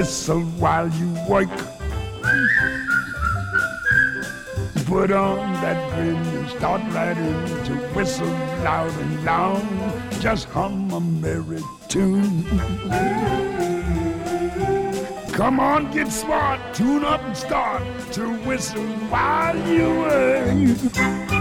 whistle while you work. Put on that grin and start right in to whistle loud and long. Just hum a merry tune. Come on, get smart, tune up and start to whistle while you work.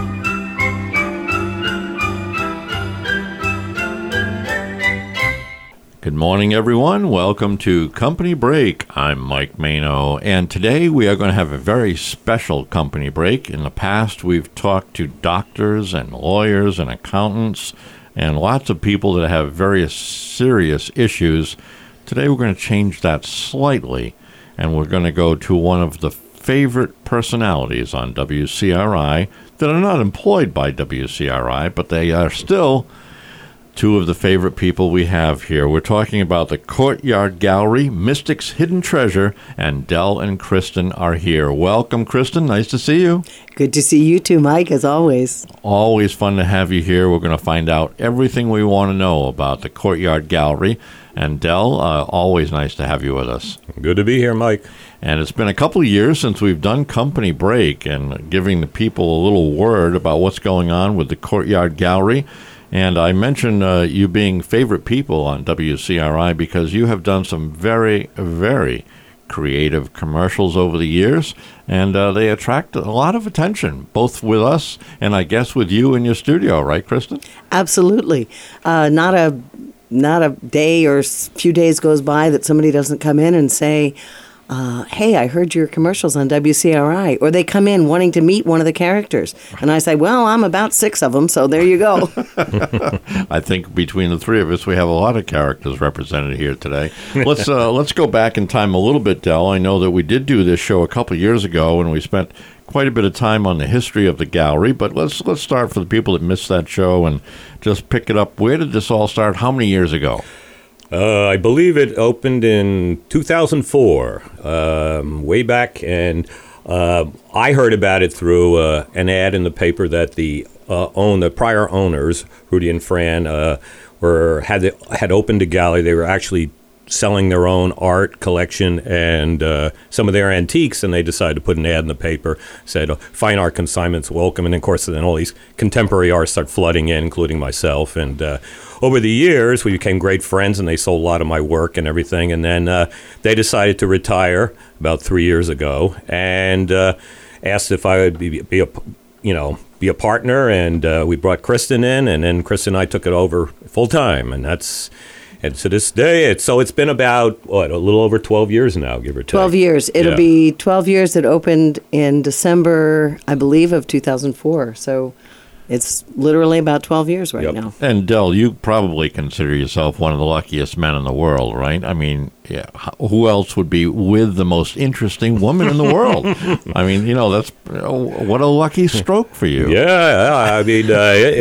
Good morning, everyone. Welcome to Company Break. I'm Mike Mano, and today we are going to have a very special company break. In the past, we've talked to doctors and lawyers and accountants and lots of people that have various serious issues. Today, we're going to change that slightly, and we're going to go to one of the favorite personalities on WCRI that are not employed by WCRI, but they are still two of the favorite people we have here. We're talking about the Courtyard Gallery, Mystic's Hidden Treasure, and Del and Kristen are here. Welcome, Kristen. Nice to see you. Good to see you too, Mike, as always. Always fun to have you here. We're going to find out everything we want to know about the Courtyard Gallery. And Del, always nice to have you with us. Good to be here, Mike. And it's been a couple of years since we've done Company Break and giving the people a little word about what's going on with the Courtyard Gallery. And I mentioned you being favorite people on WCRI because you have done some very, very creative commercials over the years, and they attract a lot of attention, both with us and I guess with you in your studio, right, Kristen? Absolutely. Not a day or few days goes by that somebody doesn't come in and say, hey, I heard your commercials on WCRI. Or they come in wanting to meet one of the characters. And I say, well, I'm about 6 of them, so there you go. I think between the three of us, we have a lot of characters represented here today. Let's go back in time a little bit, Del. I know that we did do this show a couple of years ago, and we spent quite a bit of time on the history of the gallery. But let's start for the people that missed that show and just pick it up. Where did this all start? How many years ago? I believe it opened in 2004, way back, and I heard about it through an ad in the paper that the prior owners, Rudy and Fran, had opened a gallery. They were actually selling their own art collection and some of their antiques, and they decided to put an ad in the paper, said, fine art consignments welcome, and of course then all these contemporary artists start flooding in, including myself, and over the years we became great friends, and they sold a lot of my work and everything, and then they decided to retire about 3 years ago, and asked if I would be a partner, and we brought Kristen in, and then Kristen and I took it over full time, and to this day, it's been about, a little over 12 years now, give or take. 12 years. It'll be 12 years. It opened in December, I believe, of 2004. So it's literally about 12 years right now. And Del, you probably consider yourself one of the luckiest men in the world, right? I mean, yeah, who else would be with the most interesting woman in the world? I mean, that's what a lucky stroke for you. Yeah, I mean,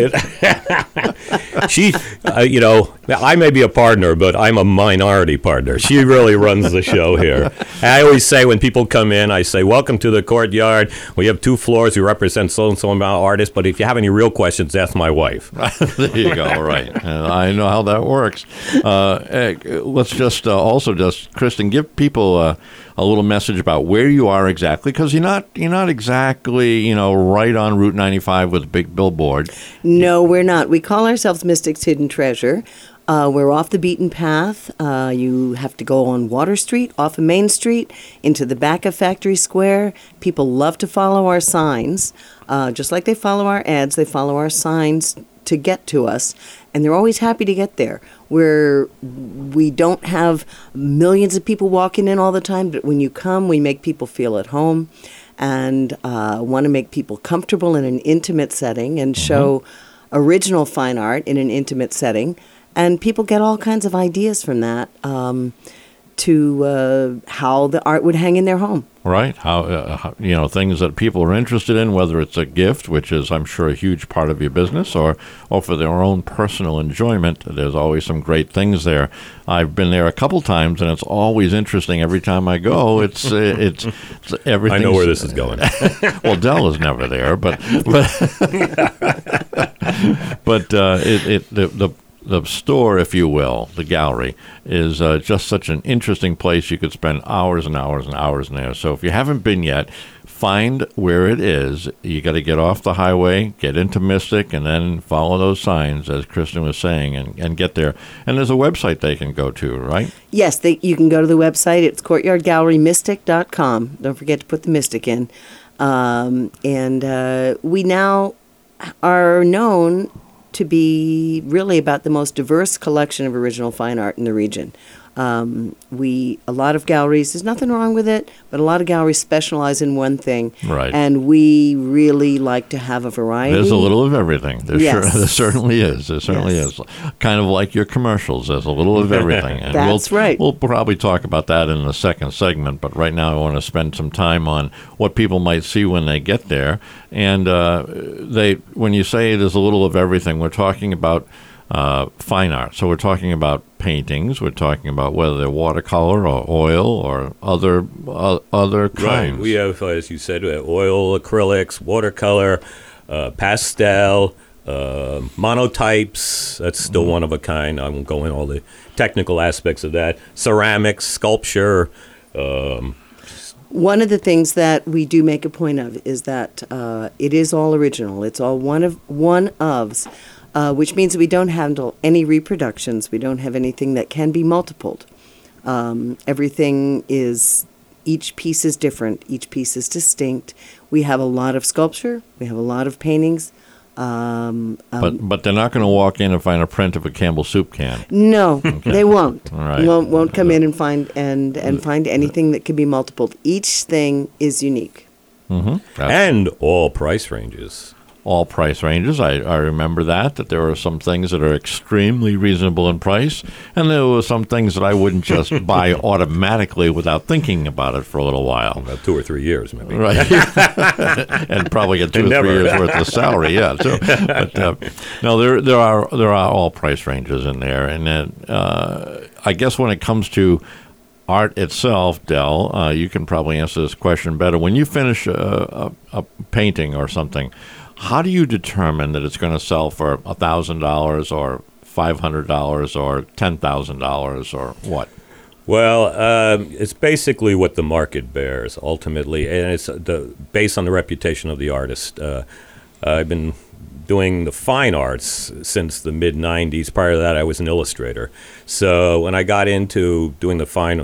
she, I may be a partner, but I'm a minority partner. She really runs the show here. I always say when people come in, I say, welcome to the Courtyard. We have 2 floors. We represent so-and-so amount of artists, but if you have any real questions, ask my wife. There you go, right. I know how that works. Let's just Kristen, give people a little message about where you are exactly, because you're not exactly, right on Route 95 with a big billboard. No, we're not. We call ourselves Mystic's Hidden Treasure. We're off the beaten path. You have to go on Water Street, off of Main Street, into the back of Factory Square. People love to follow our signs. Just like they follow our ads, they follow our signs to get to us, and they're always happy to get there. We don't have millions of people walking in all the time, but when you come, we make people feel at home and want to make people comfortable in an intimate setting and show original fine art in an intimate setting. And people get all kinds of ideas from that to how the art would hang in their home. Right. How things that people are interested in, whether it's a gift, which is, I'm sure, a huge part of your business, or for their own personal enjoyment. There's always some great things there. I've been there a couple times, and it's always interesting every time I go. It's everything. I know where this is going. Well, Del is never there, but the store, if you will, the gallery, is just such an interesting place. You could spend hours and hours and hours in there. So if you haven't been yet, find where it is. You got to get off the highway, get into Mystic, and then follow those signs, as Kristen was saying, and get there. And there's a website they can go to, right? Yes, you can go to the website. It's courtyardgallerymystic.com. Don't forget to put the Mystic in. We now are known to be really about the most diverse collection of original fine art in the region. A lot of galleries, there's nothing wrong with it, but a lot of galleries specialize in one thing. Right. And we really like to have a variety. There's a little of everything. Yes. There certainly is. There certainly is. Kind of like your commercials. There's a little of everything. And That's right. We'll probably talk about that in the second segment, but right now I want to spend some time on what people might see when they get there. And when you say there's a little of everything, we're talking about fine art. So we're talking about paintings. We're talking about whether they're watercolor or oil or other kinds. Right. We have, as you said, oil, acrylics, watercolor, pastel, monotypes. That's still one of a kind. I won't go into all the technical aspects of that. Ceramics, sculpture. One of the things that we do make a point of is that it is all original. It's all one ofs. Which means that we don't handle any reproductions. We don't have anything that can be multipled. Each piece is different. Each piece is distinct. We have a lot of sculpture. We have a lot of paintings. But they're not going to walk in and find a print of a Campbell soup can. No, they won't. All right. Won't come in and find find anything that can be multipled. Each thing is unique. Mm-hmm. And all price ranges. All price ranges. I remember that there are some things that are extremely reasonable in price, and there were some things that I wouldn't just buy automatically without thinking about it for a little while. About 2 or 3 years, maybe. Right. And probably get 2 or 3 years worth of salary, yeah. So, but no, there are all price ranges in there, and then I guess when it comes to art itself, Del, you can probably answer this question better. When you finish a painting or something, how do you determine that it's going to sell for $1,000 or $500 or $10,000 or what? Well, it's basically what the market bears ultimately, and it's based on the reputation of the artist. I've been doing the fine arts since the mid-'90s. Prior to that, I was an illustrator. So when I got into doing the fine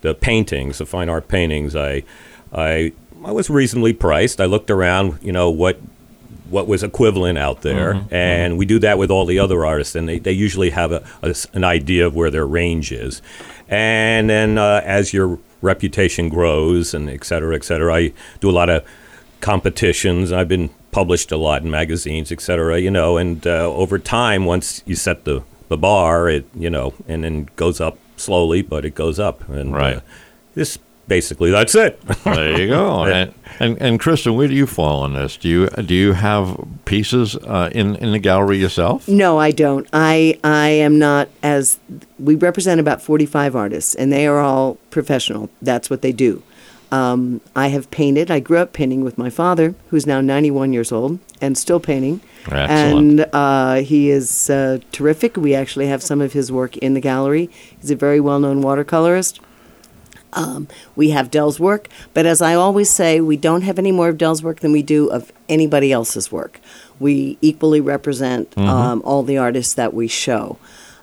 art paintings, I was reasonably priced. I looked around, what was equivalent out there, and we do that with all the other artists, and they usually have an idea of where their range is. And then as your reputation grows and et cetera, I do a lot of competitions. I've been published a lot in magazines, et cetera, and over time, once you set the bar, it, and then goes up slowly, but it goes up. And right. Basically, that's it. There you go. And Kristen, where do you fall on this? Do you have pieces in the gallery yourself? No, I don't. I am not, as we represent about 45 artists, and they are all professional. That's what they do. I have painted. I grew up painting with my father, who's now 91 years old and still painting. Excellent. And he is terrific. We actually have some of his work in the gallery. He's a very well-known watercolorist. We have Del's work, but as I always say, we don't have any more of Del's work than we do of anybody else's work. We equally represent all the artists that we show.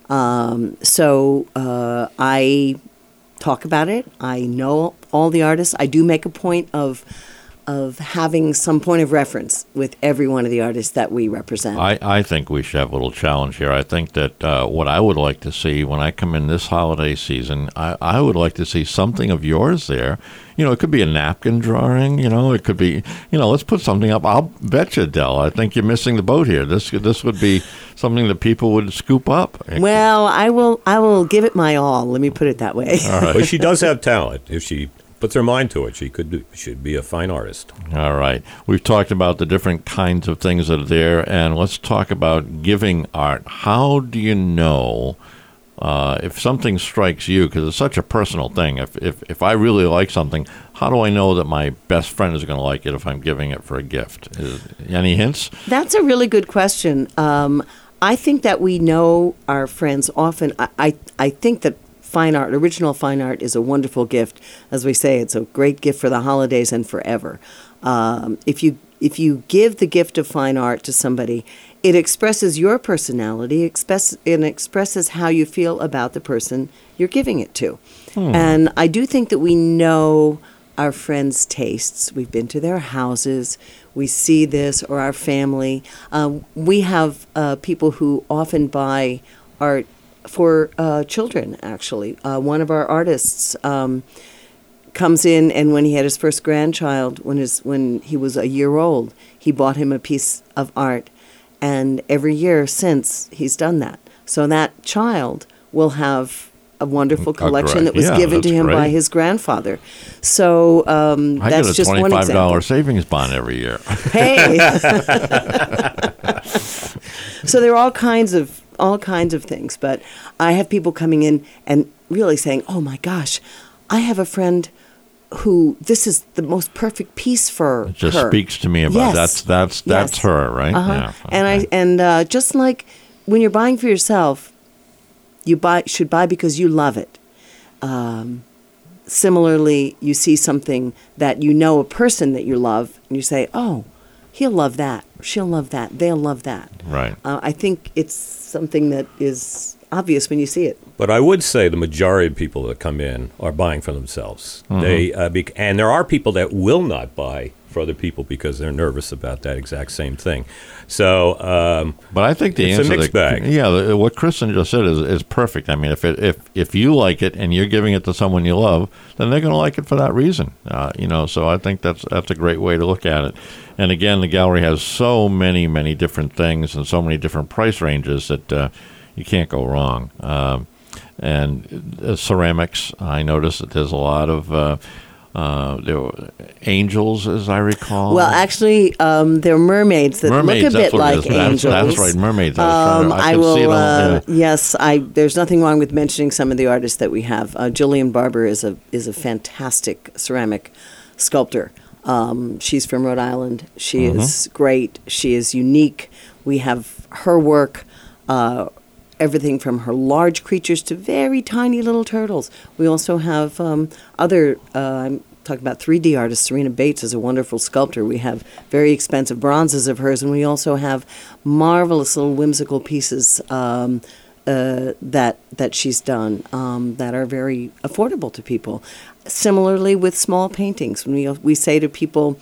So I talk about it. I know all the artists. I do make a point of having some point of reference with every one of the artists that we represent. I think we should have a little challenge here. I think that what I would like to see when I come in this holiday season, I would like to see something of yours there. It could be a napkin drawing, it could be, let's put something up. I'll bet you, Del, I think you're missing the boat here. This would be something that people would scoop up. Well, I will give it my all. Let me put it that way. All right. But she does have talent. If she puts her mind to it, should be a fine artist. All right. We've talked about the different kinds of things that are there, and let's talk about giving art. How do you know if something strikes you? Because it's such a personal thing. If I really like something, how do I know that my best friend is going to like it if I'm giving it for a gift? Any hints? That's a really good question. I think that we know our friends often. I think that fine art, original fine art, is a wonderful gift. As we say, it's a great gift for the holidays and forever. If you give the gift of fine art to somebody, it expresses your personality, it expresses how you feel about the person you're giving it to. And I do think that we know our friends' tastes. We've been to their houses. We see this, or our family. We have people who often buy art for children, actually. One of our artists comes in, and when he had his first grandchild, when he was a year old, he bought him a piece of art. And every year since, he's done that. So that child will have a wonderful collection that was given to him by his grandfather. So that's just one example. I get a $25 savings bond every year. Hey. So there are all kinds of things. But I have people coming in and really saying, "Oh my gosh, I have a friend who this is the most perfect piece for her." It just speaks to me about that's her, right? Uh-huh. Yeah. Okay. And just like when you're buying for yourself, you should buy because you love it. Similarly, you see something that you know, a person that you love, and you say, "Oh, he'll love that, or she'll love that, they'll love that." Right. I think it's something that is obvious when you see it. But I would say the majority of people that come in are buying for themselves. Mm-hmm. And there are people that will not buy for other people because they're nervous about that exact same thing. So, but I think it's answer a mixed bag. Yeah, what Kristen just said is perfect. I mean, if you like it and you're giving it to someone you love, then they're going to like it for that reason. So I think that's a great way to look at it. And again, the gallery has so many different things and so many different price ranges that you can't go wrong. And ceramics, I noticed that there's a lot of there were angels, as I recall. Well, actually, they're mermaids that look a bit like angels. That's right, mermaids. Yes, there's nothing wrong with mentioning some of the artists that we have. Jillian Barber is a fantastic ceramic sculptor. She's from Rhode Island. She is great. She is unique. We have her work. Everything from her large creatures to very tiny little turtles. We also have other, I'm talking about 3D artists. Serena Bates is a wonderful sculptor. We have very expensive bronzes of hers, and we also have marvelous little whimsical pieces that she's done that are very affordable to people. Similarly with small paintings, when we say to people,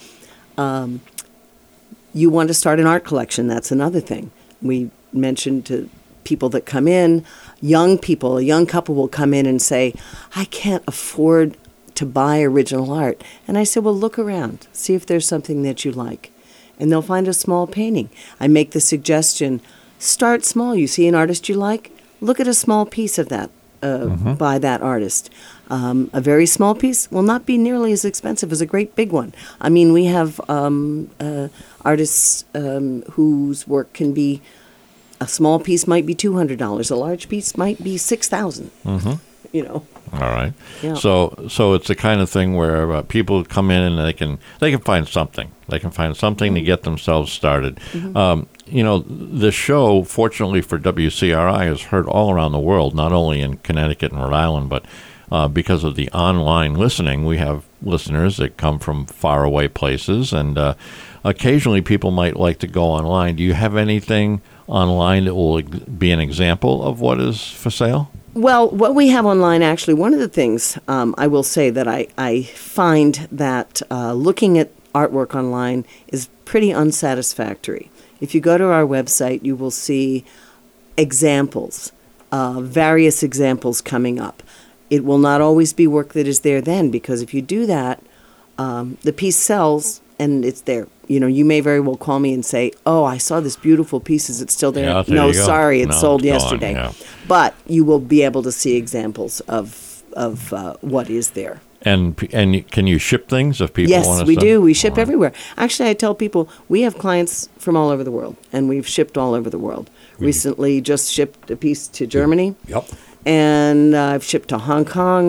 you want to start an art collection, that's another thing. We mentioned to people that come in, young people, a young couple will come in and say, "I can't afford to buy original art." And I said, "Well, look around, see if there's something that you like." And they'll find a small painting. I make the suggestion, start small. You see an artist you like, look at a small piece of that by that artist. A very small piece will not be nearly as expensive as a great big one. I mean, we have artists whose work can be, a small piece might be $200. A large piece might be $6,000. All right. Yeah. So it's the kind of thing where people come in and they can find something. They can find something to get themselves started. The show, fortunately for WCRI, is heard all around the world, not only in Connecticut and Rhode Island, but because of the online listening, we have listeners that come from faraway places, and occasionally people might like to go online. Do you have anything online that will be an example of what is for sale? Well, what we have online, actually, one of the things I will say that I find that looking at artwork online is pretty unsatisfactory. If you go to our website, you will see examples, various examples coming up. It will not always be work that is there then, because if you do that, the piece sells and it's there. You may very well call me and say, "Oh, I saw this beautiful piece. Is it still there?" Yeah, No, sorry, it sold it's yesterday. gone, yeah. But you will be able to see examples of what is there. And can you ship things if people want to? Yes, we do. We ship everywhere. Actually, I tell people we have clients from all over the world, and we've shipped all over the world. Recently, just shipped a piece to Germany. Yep. And I've shipped to Hong Kong,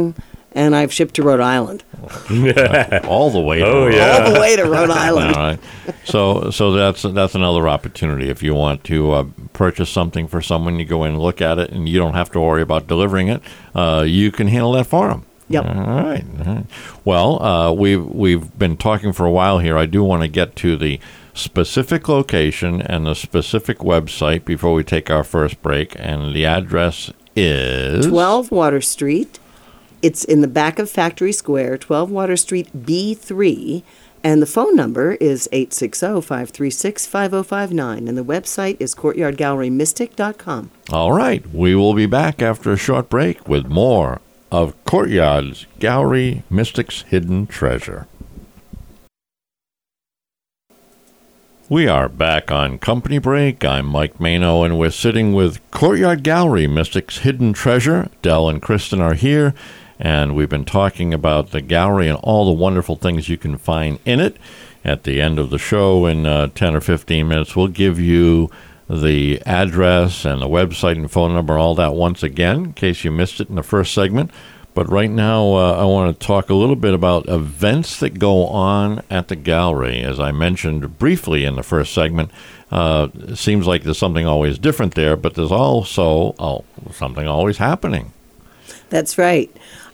and I've shipped to Rhode Island. All the way to Oh, Rhode yeah. All the way to Rhode Island. All right. So that's another opportunity. If you want to purchase something for someone, you go in and look at it, and you don't have to worry about delivering it. You can handle that for them. Yep. All right. Well, we've been talking for a while here. I do want to get to the specific location and the specific website before we take our first break, and the address is 12 Water Street. It's in the back of Factory Square, 12 Water Street, B3. And the phone number is 860-536-5059. And the website is courtyardgallerymystic.com. All right. We will be back after a short break with more of Courtyard's Gallery Mystic's Hidden Treasure. We are back on Company Break. I'm Mike Mano, and we're sitting with Courtyard Gallery Mystic's Hidden Treasure. Del and Kristen are here, and we've been talking about the gallery and all the wonderful things you can find in it. At the end of the show, in 10 or 15 minutes, we'll give you the address and the website and phone number, all that once again, in case you missed it in the first segment. But right now, I want to talk a little bit about events that go on at the gallery. As I mentioned briefly in the first segment, it seems like there's something always different there, but there's also something always happening. That's right.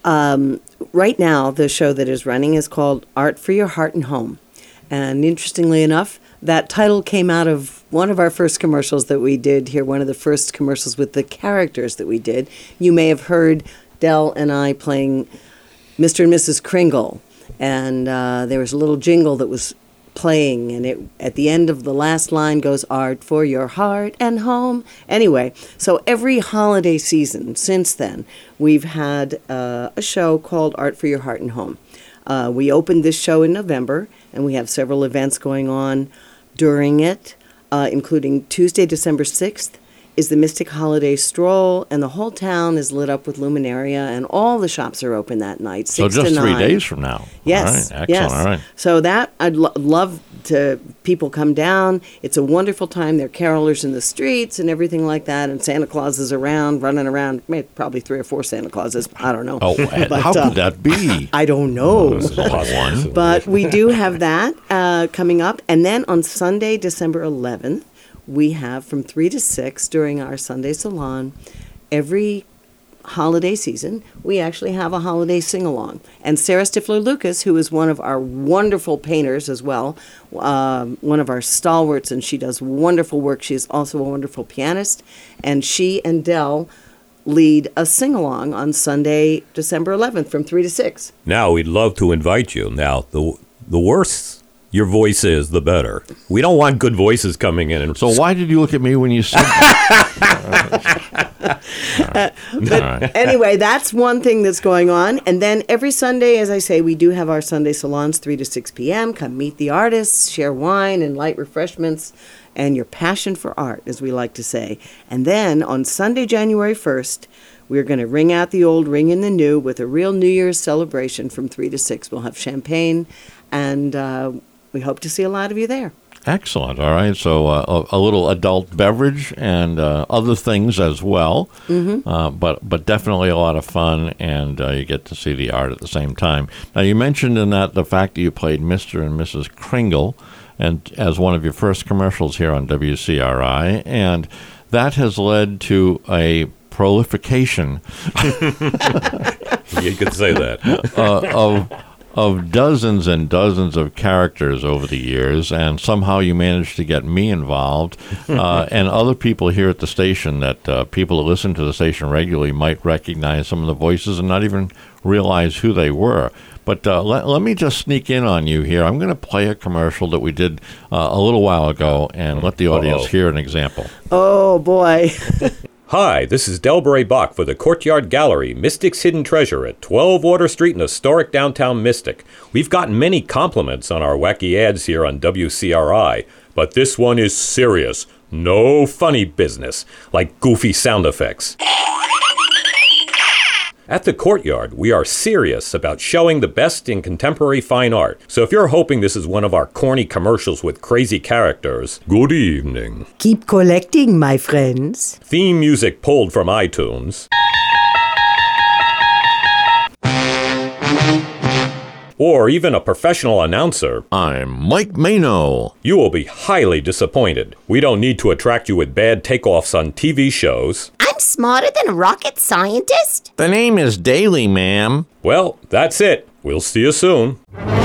Right now, the show that is running is called Art for Your Heart and Home. And interestingly enough, that title came out of one of our first commercials that we did here, one of the first commercials with the characters that we did. You may have heard Del and I playing Mr. and Mrs. Kringle, and there was a little jingle that was playing, and it at the end of the last line goes, "Art for your heart and home." Anyway, so every holiday season since then, we've had a show called Art for Your Heart and Home. We opened this show in November, and we have several events going on during it, including Tuesday, December 6th, is the Mystic Holiday Stroll, and the whole town is lit up with luminaria, and all the shops are open that night, 6 So to 9. just 3 days from now. Yes, All right. Excellent. yes. All right. So that I'd love to people come down. It's a wonderful time. There are carolers in the streets and everything like that, and Santa Claus is around, running around. Probably 3 or 4 Santa Clauses. I don't know. Oh, and But, how could that be? I don't know. One. But we do have that coming up. And then on Sunday, December 11th, we have from 3 to 6 during our Sunday Salon. Every holiday season, we actually have a holiday sing-along. And Sarah Stifler-Lucas, who is one of our wonderful painters as well, one of our stalwarts, and she does wonderful work. She's also a wonderful pianist. And she and Del lead a sing-along on Sunday, December 11th from 3 to 6. Now, we'd love to invite you. Now, the worse your voice is, the better. We don't want good voices coming in. And So why did you look at me when you said that? But anyway, that's one thing that's going on. And then every Sunday, as I say, we do have our Sunday salons, 3 to 6 p.m. Come meet the artists, share wine and light refreshments, and your passion for art, as we like to say. And then on Sunday, January 1st, we're going to ring out the old, ring in the new with a real New Year's celebration from 3 to 6. We'll have champagne, and we hope to see a lot of you there. Excellent. All right. So a little adult beverage and other things as well, but definitely a lot of fun, and you get to see the art at the same time. Now, you mentioned in that the fact that you played Mr. and Mrs. Kringle and as one of your first commercials here on WCRI, and that has led to a prolification you could say that. of dozens and dozens of characters over the years, and somehow you managed to get me involved, and other people here at the station that people that listen to the station regularly might recognize some of the voices and not even realize who they were. But let me just sneak in on you here. I'm going to play a commercial that we did a little while ago and let the audience hear an example. Oh, boy. Hi, this is Delbray Bach for the Courtyard Gallery, Mystic's Hidden Treasure at 12 Water Street in historic downtown Mystic. We've gotten many compliments on our wacky ads here on WCRI, but this one is serious. No funny business, like goofy sound effects. At the Courtyard, we are serious about showing the best in contemporary fine art. So if you're hoping this is one of our corny commercials with crazy characters, good evening. Keep collecting, my friends. Theme music pulled from iTunes. or even a professional announcer, I'm Mike Mano. you will be highly disappointed. We don't need to attract you with bad takeoffs on TV shows. I'm smarter than a rocket scientist? The name is Daly, ma'am. Well, that's it. We'll see you soon.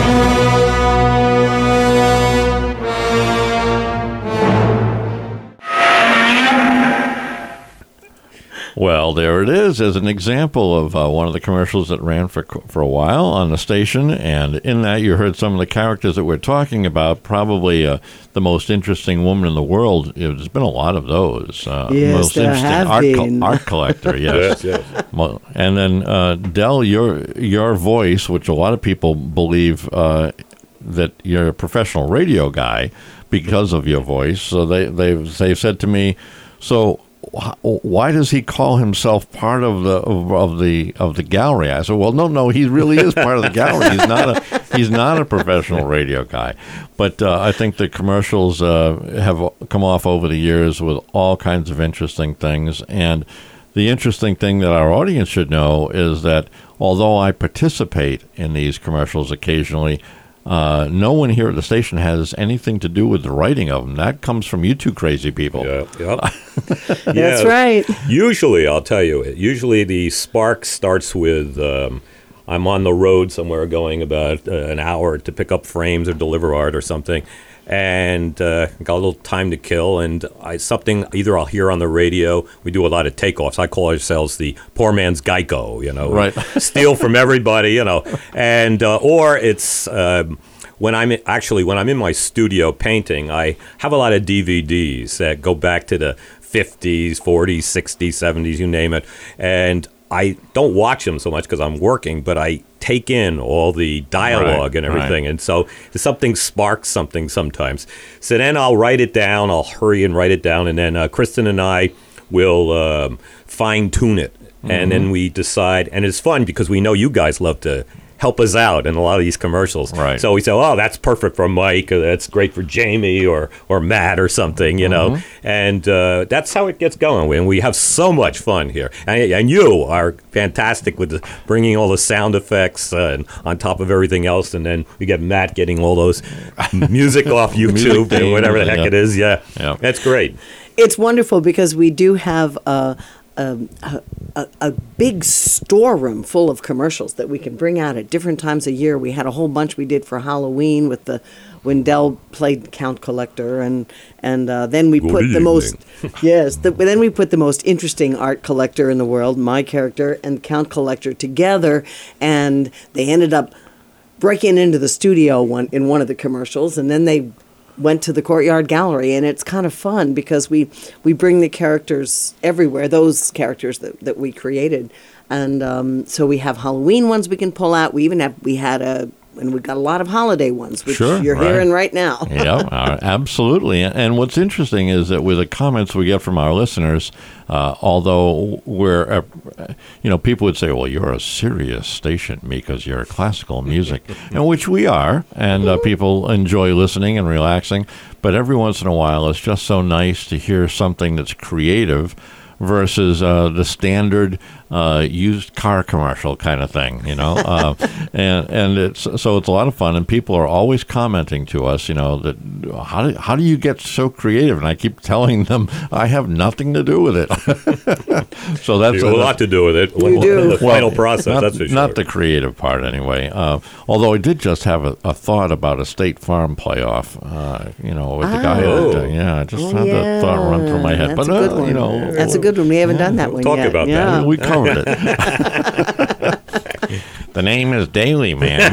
Well, there it is as an example of one of the commercials that ran for a while on the station. And in that, you heard some of the characters that we're talking about. Probably the most interesting woman in the world. There's been a lot of those. Yes, most there interesting have been. art collector, yes. Well, and then, Del, your voice, which a lot of people believe that you're a professional radio guy because of your voice. So they've said to me, so why does he call himself part of the gallery? I said, well, no, he really is part of the gallery. He's not a professional radio guy. But I think the commercials have come off over the years with all kinds of interesting things. And the interesting thing that our audience should know is that although I participate in these commercials occasionally, no one here at the station has anything to do with the writing of them. That comes from you two crazy people. Yeah. That's right. Usually, I'll tell you, the spark starts with I'm on the road somewhere going about an hour to pick up frames or deliver art or something, and got a little time to kill, and either I'll hear on the radio. We do a lot of takeoffs. I call ourselves the poor man's Geico, Right. Steal from everybody, and or it's when I'm in my studio painting, I have a lot of DVDs that go back to the 50s, 40s, 60s, 70s, you name it, and I don't watch them so much because I'm working, but I take in all the dialogue and everything. Right. And so something sparks something sometimes. So then I'll write it down. I'll hurry and write it down. And then Kristen and I will fine tune it. Mm-hmm. And then we decide. And it's fun because we know you guys love to help us out in a lot of these commercials. Right. So we say, oh, that's perfect for Mike, or that's great for Jamie or Matt or something, know. And that's how it gets going. And we have so much fun here. And you are fantastic with bringing all the sound effects and on top of everything else. And then we get Matt getting all those music off YouTube and whatever the heck it is. Yeah. That's great. It's wonderful because we do have a big storeroom full of commercials that we can bring out at different times of year. We had a whole bunch we did for Halloween when Del played Count Collector, and then we put the most then we put the most interesting art collector in the world, my character, and Count Collector together, and they ended up breaking into the studio in one of the commercials, and then they went to the Courtyard Gallery, and it's kind of fun because we bring the characters everywhere, those characters that we created. And so we have Halloween ones we can pull out. We got a lot of holiday ones, which you're hearing right now. Yeah, absolutely. And what's interesting is that with the comments we get from our listeners, although we're, people would say, well, you're a serious station because you're classical music, and which we are, and people enjoy listening and relaxing. But every once in a while, it's just so nice to hear something that's creative versus the standard used car commercial kind of thing, and it's a lot of fun, and people are always commenting to us, that how do you get so creative? And I keep telling them I have nothing to do with it. So that's a lot to do with it. You do. The final process. That's for sure. Not the creative part, anyway. Although I did just have a thought about a State Farm playoff, with the guy. I just had that thought run through my head. That's a good one. That's a good one. We haven't done that one talk yet. About that. We covered it. The name is Daly, man.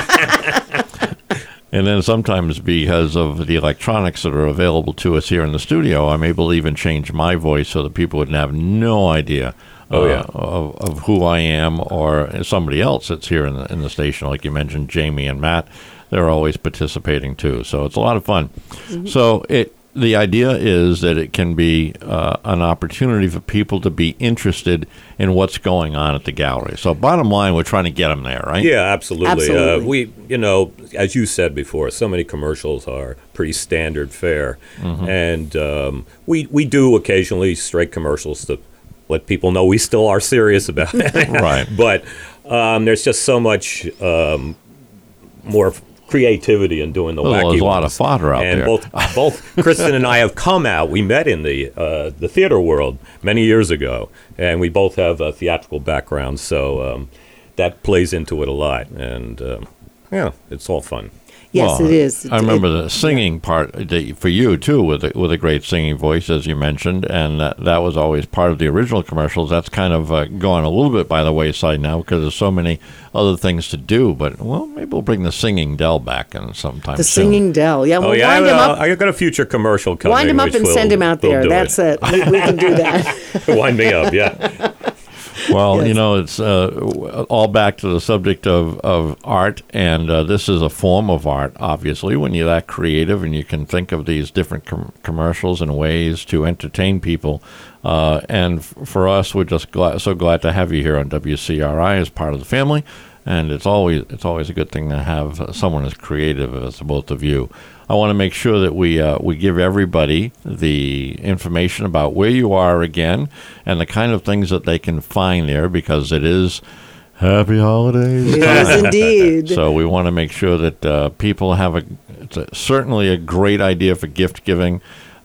And then sometimes because of the electronics that are available to us here in the studio, I'm able to even change my voice so that people would have no idea of who I am or somebody else that's here in the station. Like you mentioned, Jamie and Matt, they're always participating too. So it's a lot of fun. Mm-hmm. So the idea is that it can be an opportunity for people to be interested in what's going on at the gallery. So bottom line, we're trying to get them there, right? Yeah, absolutely. We, as you said before, so many commercials are pretty standard fare. Mm-hmm. And we do occasionally straight commercials to let people know we still are serious about it. Right. But there's just so much more creativity in doing the Well, wacky there's a lot of ones. fodder out and there. both Kristen and I have come out. We met in the theater world many years ago, and we both have theatrical backgrounds, so that plays into it a lot. And yeah, it's all fun. Yes, Well, it is. I remember the singing part for you too, with a great singing voice, as you mentioned, and that was always part of the original commercials. That's kind of gone a little bit by the wayside now because there's so many other things to do. But well, maybe we'll bring the singing Dell back in sometime The soon. singing Dell. Yeah, we'll Oh yeah, wind him up. I got a future commercial coming. Wind him up which and send him out we'll there. do That's it. We can do that. Wind me up, yeah. Well, Yes. you know, it's all back to the subject of art, and this is a form of art, obviously, when you're that creative and you can think of these different commercials and ways to entertain people. And for us, we're just so glad to have you here on WCRI as part of the family, and it's always a good thing to have someone as creative as both of you. I want to make sure that we give everybody the information about where you are again and the kind of things that they can find there, because it is Happy Holidays. Yes, indeed. So we want to make sure that people have certainly a great idea for gift giving,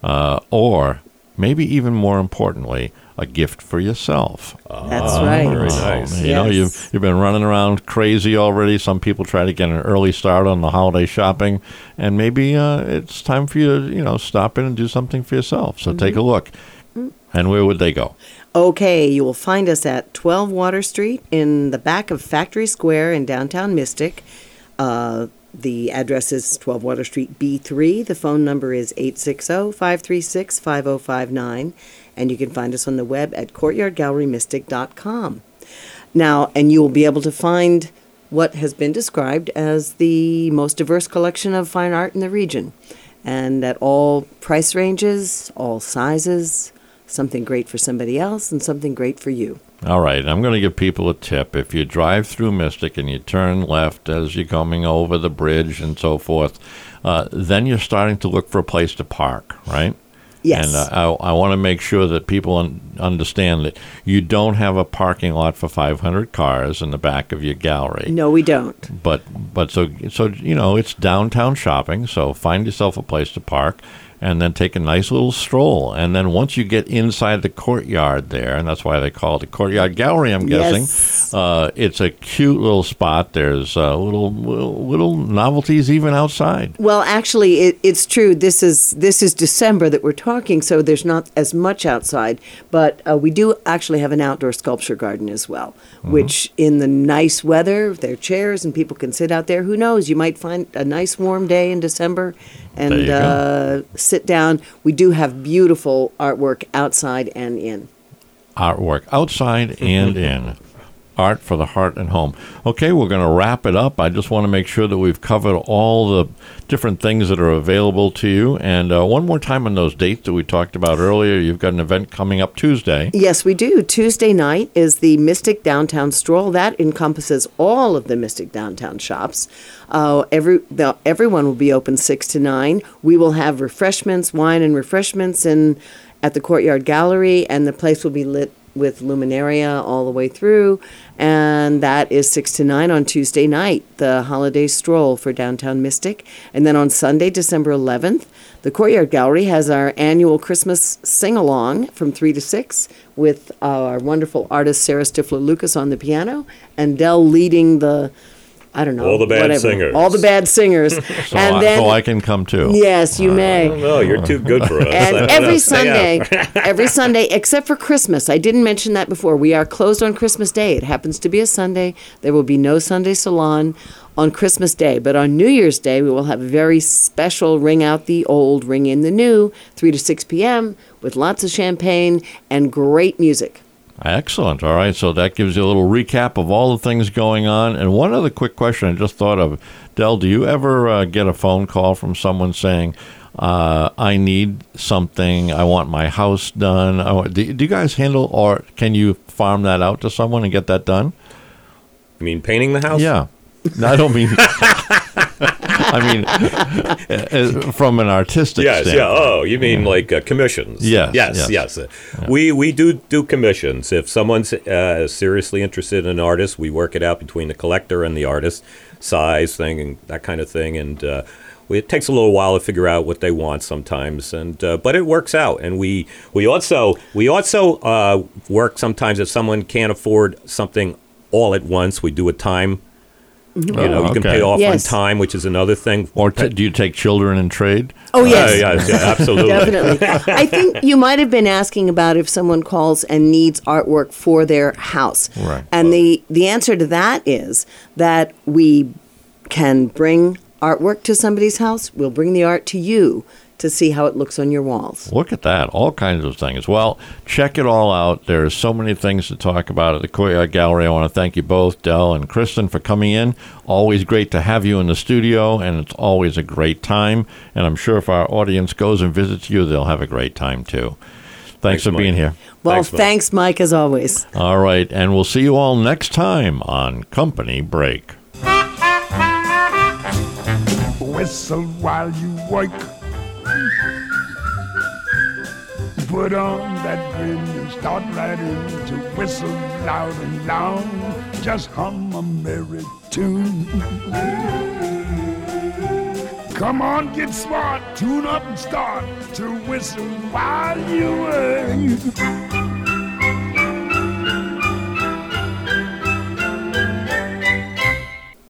or maybe even more importantly, a gift for yourself. That's right. Very nice. You know, Yes. you've been running around crazy already. Some people try to get an early start on the holiday shopping, and maybe it's time for you to, stop in and do something for yourself. So take a look. And where would they go? Okay, you will find us at 12 Water Street in the back of Factory Square in downtown Mystic. The address is 12 Water Street B3. The phone number is 860-536-5059. And you can find us on the web at courtyardgallerymystic.com. Now, and you will be able to find what has been described as the most diverse collection of fine art in the region. And at all price ranges, all sizes, something great for somebody else and something great for you. All right, I'm going to give people a tip. If you drive through Mystic and you turn left as you're coming over the bridge and so forth, then you're starting to look for a place to park, right? Yes. And I want to make sure that people understand that you don't have a parking lot for 500 cars in the back of your gallery. No, we don't. But so it's downtown shopping, so find yourself a place to park and then take a nice little stroll. And then once you get inside the courtyard there, and that's why they call it the Courtyard Gallery, I'm guessing, Yes. It's a cute little spot. There's little novelties even outside. Well, actually, it's true. This is December that we're talking, so there's not as much outside. But we do actually have an outdoor sculpture garden as well, which in the nice weather, there are chairs and people can sit out there. Who knows? You might find a nice warm day in December There you and sit down. We do have beautiful artwork outside and in. Artwork outside and in. Art for the heart and home. Okay, we're going to wrap it up. I just want to make sure that we've covered all the different things that are available to you. And one more time on those dates that we talked about earlier. You've got an event coming up Tuesday. Yes, we do. Tuesday night is the Mystic Downtown Stroll. That encompasses all of the Mystic Downtown shops. Everyone will be open 6 to 9. We will have refreshments, wine and refreshments at the Courtyard Gallery, and the place will be lit with luminaria all the way through, and that is 6 to 9 on Tuesday night, the holiday stroll for downtown Mystic. And then on Sunday, December 11th, the Courtyard Gallery has our annual Christmas sing-along from 3 to 6 with our wonderful artist Sarah Stifler-Lucas on the piano and Dell leading the, I don't know, All the bad whatever. singers. All the bad singers. So, And then, so I can come too. yes, you may. No, you're too good for us. And No, every stay out. every Sunday, except for Christmas, I didn't mention that before. We are closed on Christmas Day. It happens to be a Sunday. There will be no Sunday salon on Christmas Day. But on New Year's Day, we will have a very special Ring Out the Old, Ring in the New, 3 to 6 p.m. with lots of champagne and great music. Excellent. All right. So that gives you a little recap of all the things going on. And one other quick question I just thought of. Del, do you ever get a phone call from someone saying, I need something, I want my house done? Do you guys handle, or can you farm that out to someone and get that done? You mean painting the house? Yeah. No, I don't mean... I mean, from an artistic Yes, standpoint. yeah. Oh, you mean like commissions? Yes, yes, yes. yes. We do commissions. If someone's seriously interested in an artist, we work it out between the collector and the artist, size thing and that kind of thing. And it takes a little while to figure out what they want sometimes, and but it works out. And we also work sometimes if someone can't afford something all at once. We do a time. You know, you can pay off Yes. on time, which is another thing. Or do you take children in trade? Oh, yes. Yeah, absolutely. Definitely. I think you might have been asking about if someone calls and needs artwork for their house. Right. And the answer to that is that we can bring artwork to somebody's house. We'll bring the art to you to see how it looks on your walls. Look at that. All kinds of things. Well, check it all out. There's so many things to talk about at the Courtyard Gallery. I want to thank you both, Del and Kristen, for coming in. Always great to have you in the studio, and it's always a great time. And I'm sure if our audience goes and visits you, they'll have a great time, too. Thanks for Mike. being here. Well, Thanks, thanks, Mike. Mike, as always. All right, and we'll see you all next time on Company Break. Whistle while you work. Put on that grin and start right in to whistle loud and long. Just hum a merry tune. Come on, get smart, tune up and start to whistle while you work.